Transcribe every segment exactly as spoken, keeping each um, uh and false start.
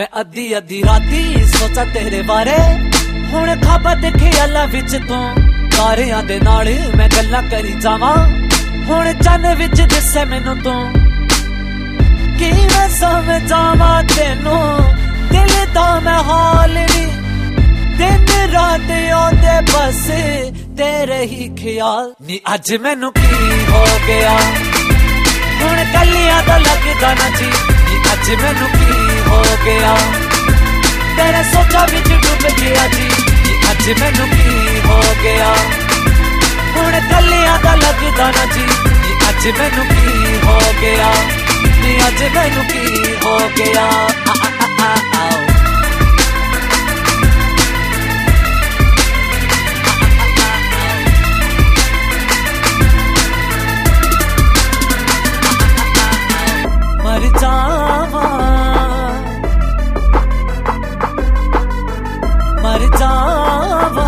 मैं अद्धी अद्धी राती सोचा तेरे बारे, हुण खाबा ते ख्यालां विच तू तारियां दे नाल मैं गल्लां करी जावां, हुण चन्न विच दिसे मैनू तू कि मैं समझावां तेनू दिल दा मैं हाल नी, दिन रात आंदे बस तेरे ही ख्याल नी। अज मैनू की हो गया हुण कलियां दा लगदा ना जी, अज मैनू की हो गया तेरे सोचा विच डूब गया जी, अज मैनू की हो गया हुण कलियां दा लगदा ना जी, अज मैनू की हो गया नी, अज मैनू की हो गया। आ, आ, आ, आ, आ। मर जावा मर जावा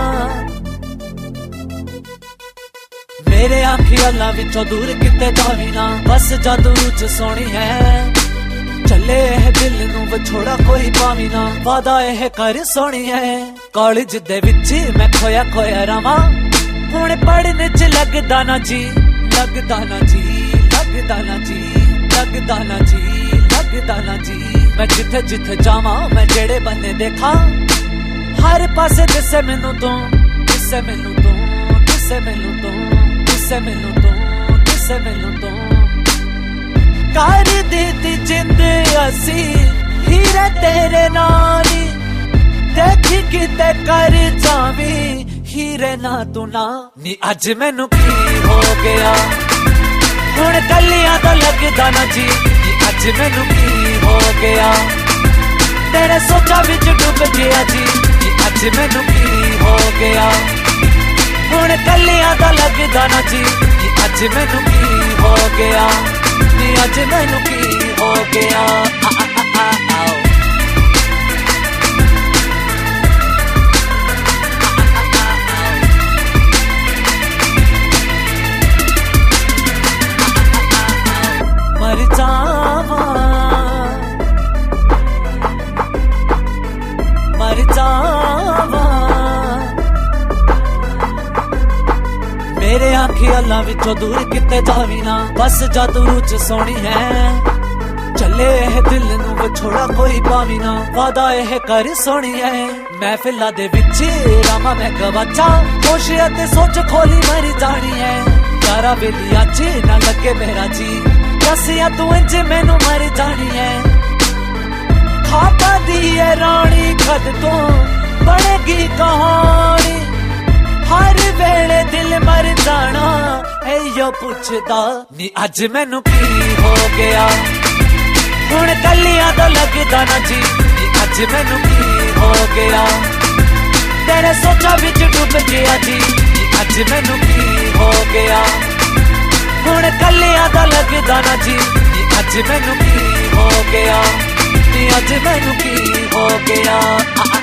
मेरे आखी अल्लाह विचों दूर किते जावी ना, बस जादू च सोनी है चले है दिल नू विछोड़ा कोई पावी ना, वादा यह कर सोनी है कॉलेज दे विच मैं खोया खोया रवां, हुण पढ़ने च लगदा ना जी, लगदा ना जी, लगदा ना जी, लगदा ना जी, लगदा ना जी। मैं जिथे जिथे जावा मैं जेड़े बन्ने देखा, हर पासे दिसे मैनू तू, दिसे मैनू तू, दिसे मैनू तू, दिसे मैनू तू, दिसे मैनू तू। कर दी जिंद असी हीरे तेरे नाल, देखी किते कर जावी हीरे ना तू ना नी। अज मैनू की हो गया हुण कलियां दा लगदा ना जी, अज मैनू की हो गया तेरे सोचा विच डूब गया जी, अज मैनू की हो गया हुण कलियां दा लगदा ना जी, अज मैनू की हो गया नी, अज मैनू की हो गया। आ, आ, आ, आ, आ। मर जावा मर जावा मेरे आखी अल्लाह विचों दूर किते जावी ना, बस जादू च सोनी है चले है दिल नू विछोड़ा कोई पावी ना, वादा यह कर सोनी है महफिला दे विच रामा मैं गवाचा, होश ते सोच खोली मर जानी है यारा बेलिया च ना लगे मेरा जी, दसिया तू इंज मैनू मर जानी है खाबा दी है रानी खद तो बनेगी कहानी, हर वेले दिल मर जाना है यो पुछदा नी। अज मैनू की हो गया हुण कलियां दा लगदा ना जी, अज मैनू की हो गया तेरे सोचा विच डूब गया जी, अज मैनू की हो गया हुण कलियां दा लगदा ना जी, अज मैनू की हो गया नी, अज मैनू की हो गया। आ,